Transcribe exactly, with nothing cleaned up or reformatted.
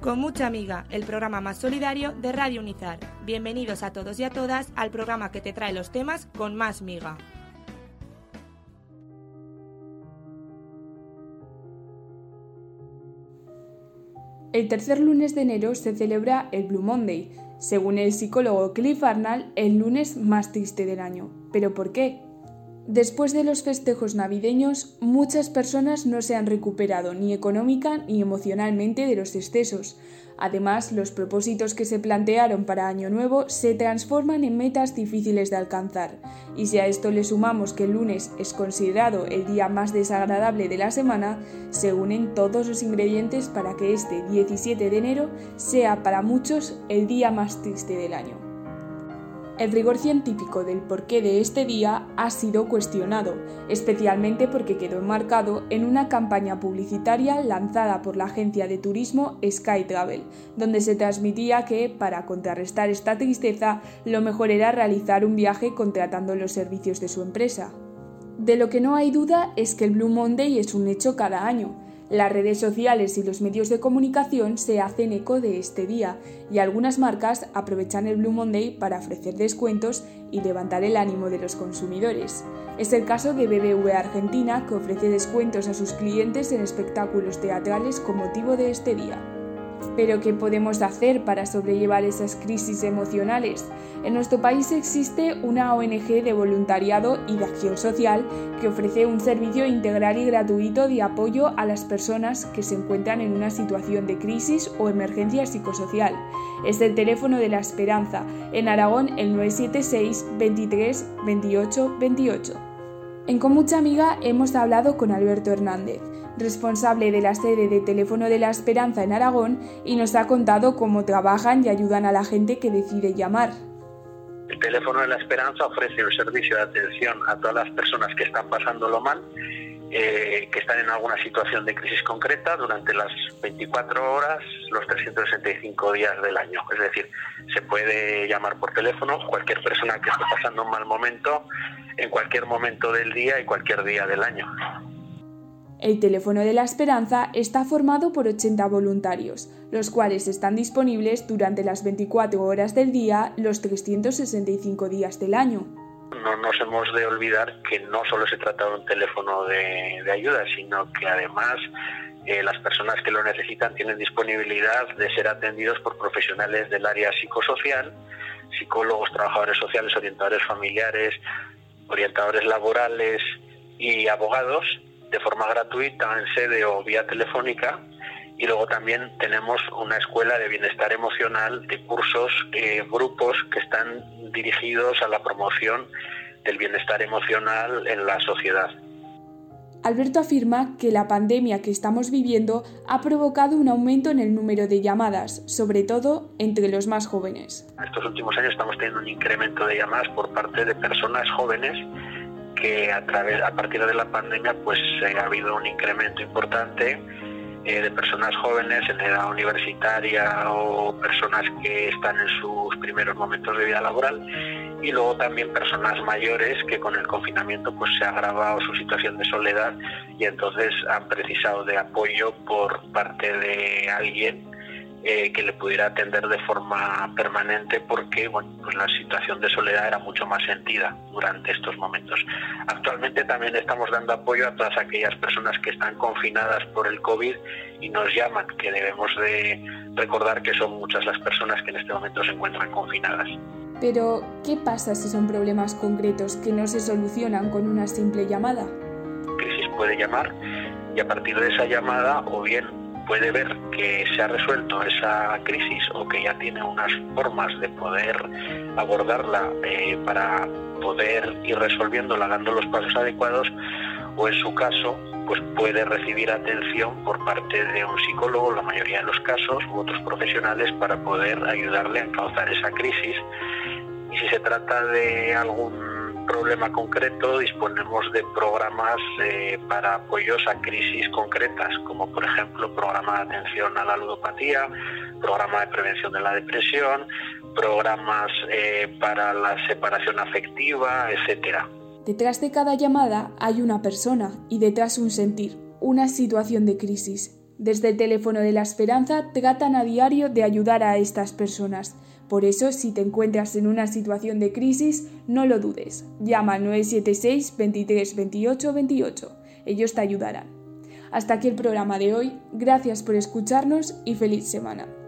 Con mucha amiga, el programa más solidario de Radio Unizar. Bienvenidos a todos y a todas al programa que te trae los temas con más miga. El tercer lunes de enero se celebra el Blue Monday, según el psicólogo Cliff Arnold, el lunes más triste del año. ¿Pero por qué? Después de los festejos navideños, muchas personas no se han recuperado ni económica ni emocionalmente de los excesos. Además, los propósitos que se plantearon para Año Nuevo se transforman en metas difíciles de alcanzar. Y si a esto le sumamos que el lunes es considerado el día más desagradable de la semana, se unen todos los ingredientes para que este diecisiete de enero sea para muchos el día más triste del año. El rigor científico del porqué de este día ha sido cuestionado, especialmente porque quedó enmarcado en una campaña publicitaria lanzada por la agencia de turismo Sky Travel, donde se transmitía que, para contrarrestar esta tristeza, lo mejor era realizar un viaje contratando los servicios de su empresa. De lo que no hay duda es que el Blue Monday es un hecho cada año. Las redes sociales y los medios de comunicación se hacen eco de este día y algunas marcas aprovechan el Blue Monday para ofrecer descuentos y levantar el ánimo de los consumidores. Es el caso de B B V A Argentina, que ofrece descuentos a sus clientes en espectáculos teatrales con motivo de este día. ¿Pero qué podemos hacer para sobrellevar esas crisis emocionales? En nuestro país existe una O N Ge de voluntariado y de acción social que ofrece un servicio integral y gratuito de apoyo a las personas que se encuentran en una situación de crisis o emergencia psicosocial. Es el teléfono de la esperanza, en Aragón el nueve siete seis, veintitrés, veintiocho, veintiocho. En Con Mucha Amiga hemos hablado con Alberto Hernández, responsable de la sede de Teléfono de la Esperanza en Aragón, y nos ha contado cómo trabajan y ayudan a la gente que decide llamar. El Teléfono de la Esperanza ofrece un servicio de atención a todas las personas que están pasándolo mal, eh, que están en alguna situación de crisis concreta durante las veinticuatro horas, los trescientos sesenta y cinco días del año. Es decir, se puede llamar por teléfono cualquier persona que esté pasando un mal momento, en cualquier momento del día y cualquier día del año. El Teléfono de la Esperanza está formado por ochenta voluntarios, los cuales están disponibles durante las veinticuatro horas del día, los trescientos sesenta y cinco días del año. No nos hemos de olvidar que no solo se trata de un teléfono de, de ayuda, sino que además eh, las personas que lo necesitan tienen disponibilidad de ser atendidos por profesionales del área psicosocial, psicólogos, trabajadores sociales, orientadores familiares, orientadores laborales y abogados, de forma gratuita en sede o vía telefónica. Y luego también tenemos una escuela de bienestar emocional de cursos, eh, grupos que están dirigidos a la promoción del bienestar emocional en la sociedad. Alberto afirma que la pandemia que estamos viviendo ha provocado un aumento en el número de llamadas, sobre todo entre los más jóvenes. En estos últimos años estamos teniendo un incremento de llamadas por parte de personas jóvenes que a través a partir de la pandemia pues eh, ha habido un incremento importante eh, de personas jóvenes en edad universitaria o personas que están en sus primeros momentos de vida laboral, y luego también personas mayores que con el confinamiento pues se ha agravado su situación de soledad y entonces han precisado de apoyo por parte de alguien Eh, que le pudiera atender de forma permanente, porque bueno, pues la situación de soledad era mucho más sentida durante estos momentos. Actualmente también estamos dando apoyo a todas aquellas personas que están confinadas por el COVID y nos llaman, que debemos de recordar que son muchas las personas que en este momento se encuentran confinadas. Pero, ¿qué pasa si son problemas concretos que no se solucionan con una simple llamada? Crisis puede llamar y a partir de esa llamada o bien puede ver que se ha resuelto esa crisis o que ya tiene unas formas de poder abordarla eh, para poder ir resolviéndola dando los pasos adecuados, o en su caso pues puede recibir atención por parte de un psicólogo, en la mayoría de los casos, u otros profesionales para poder ayudarle a encauzar esa crisis. Y si se trata de algún problema concreto, disponemos de programas eh, para apoyos a crisis concretas, como por ejemplo programa de atención a la ludopatía, programa de prevención de la depresión, programas eh, para la separación afectiva, etcétera. Detrás de cada llamada hay una persona y detrás un sentir, una situación de crisis. Desde el teléfono de la esperanza tratan a diario de ayudar a estas personas. Por eso, si te encuentras en una situación de crisis, no lo dudes. Llama al nueve siete seis, veintitrés, veintiocho, veintiocho. Ellos te ayudarán. Hasta aquí el programa de hoy. Gracias por escucharnos y feliz semana.